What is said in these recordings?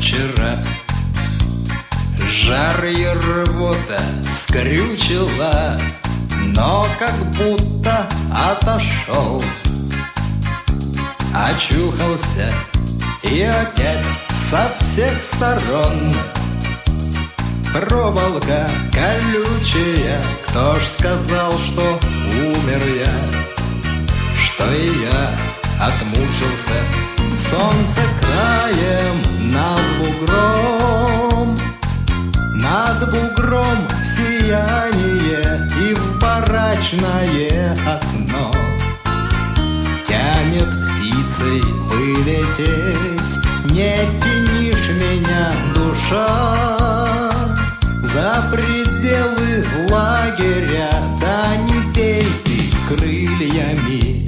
вчера. Жар и рвота скрючила, но как будто отошел. Очухался и опять со всех сторон проволока колючая. Кто ж сказал, что умер я, что и я отмучился. Солнце краем над бугром сияние, и в барачное окно тянет птицей вылететь. Не тянишь меня, душа, за пределы лагеря, да не пей ты крыльями.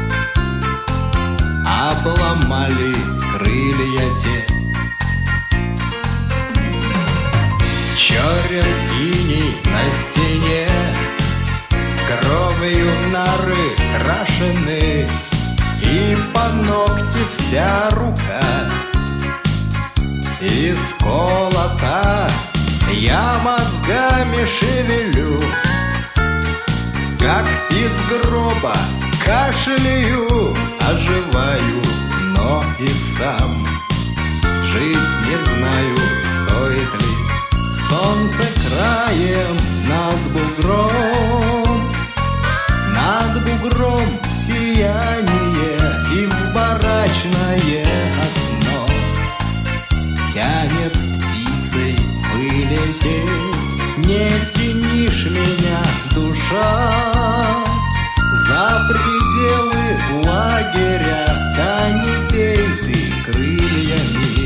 Обломали крылья те. Черен иней на стене, кровью нары крашены, и по ногти вся рука исколота. Я мозгами шевелю, как из гроба кашляю, оживаю, но и сам жить не знаю, стоит ли. Солнце краем над бугром сияние, и в барачное окно тянет птицей вылететь. Не тянишь меня, душа, за пределы лагеря, да не пей ты крыльями.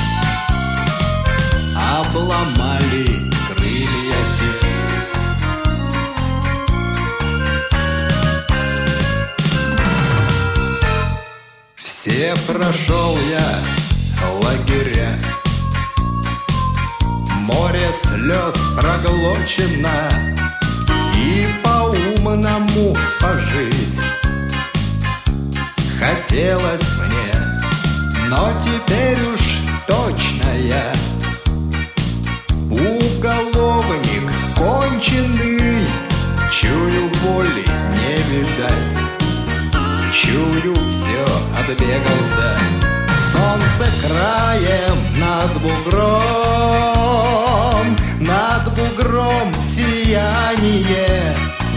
Обломали крылья те. Все прошел я лагеря, море слез проглочено, и по-умному пожить хотелось мне, но теперь уж точно я уголовник конченый. Чую, воли не видать, чую, все отбегался. Солнце краем над бугром сияние.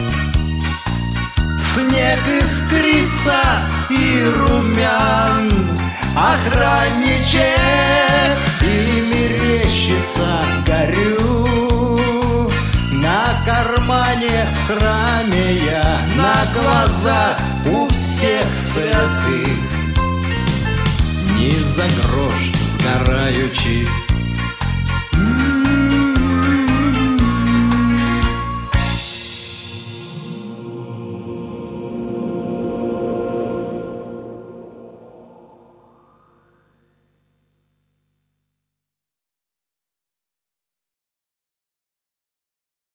Снег искрится и румян охранничек, и мерещится горю. На кармане в храме я, на глаза у всех святых. Ни за грош сгораючи